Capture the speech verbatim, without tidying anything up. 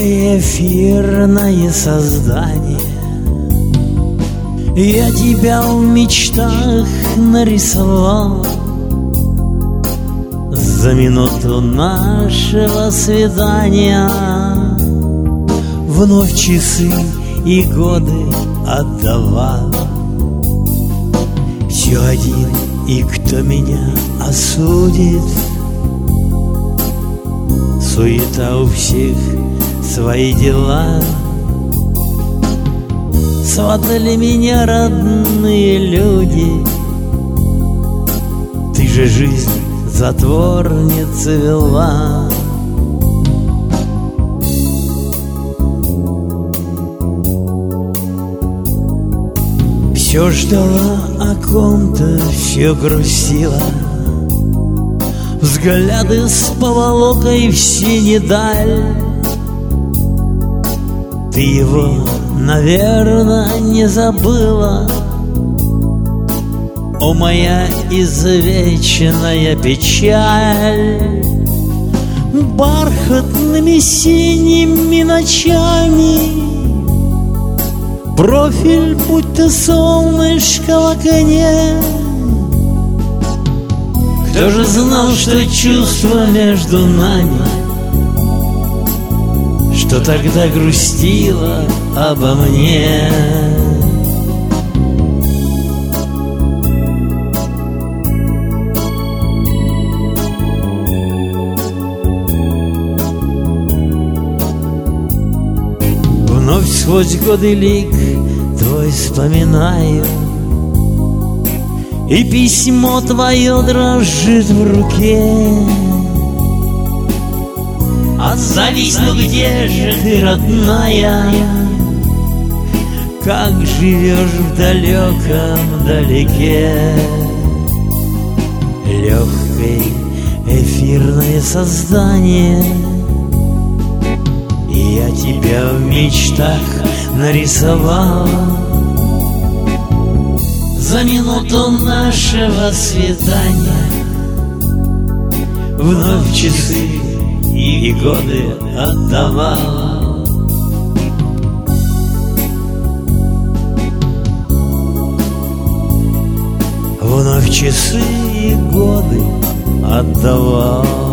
Хрупкое эфирное создание, я тебя в мечтах нарисовал. За минуту нашего свидания вновь часы и годы отдавал. Все один, и кто меня осудит? Суета у всех, свои дела. Сватали меня родные люди. Ты же жизнь затворница вела. Все ждала о ком-то, все грустила. Взгляды с поволокой в сине даль. Ты его, наверное, не забыла. О, моя извечная печаль! Бархатными синими ночами профиль, будто солнышко в окне. Кто же знал, что чувство между нами, что тогда грустила обо мне? Вновь сквозь годы лик твой вспоминаю, и письмо твое дрожит в руке. Отзовись, ну где же ты, родная? Как живешь в далеком далеке? Легкое эфирное создание, я тебя в мечтах нарисовал. За минуту нашего свидания вновь часы и годы отдавал. Вновь часы и годы отдавал.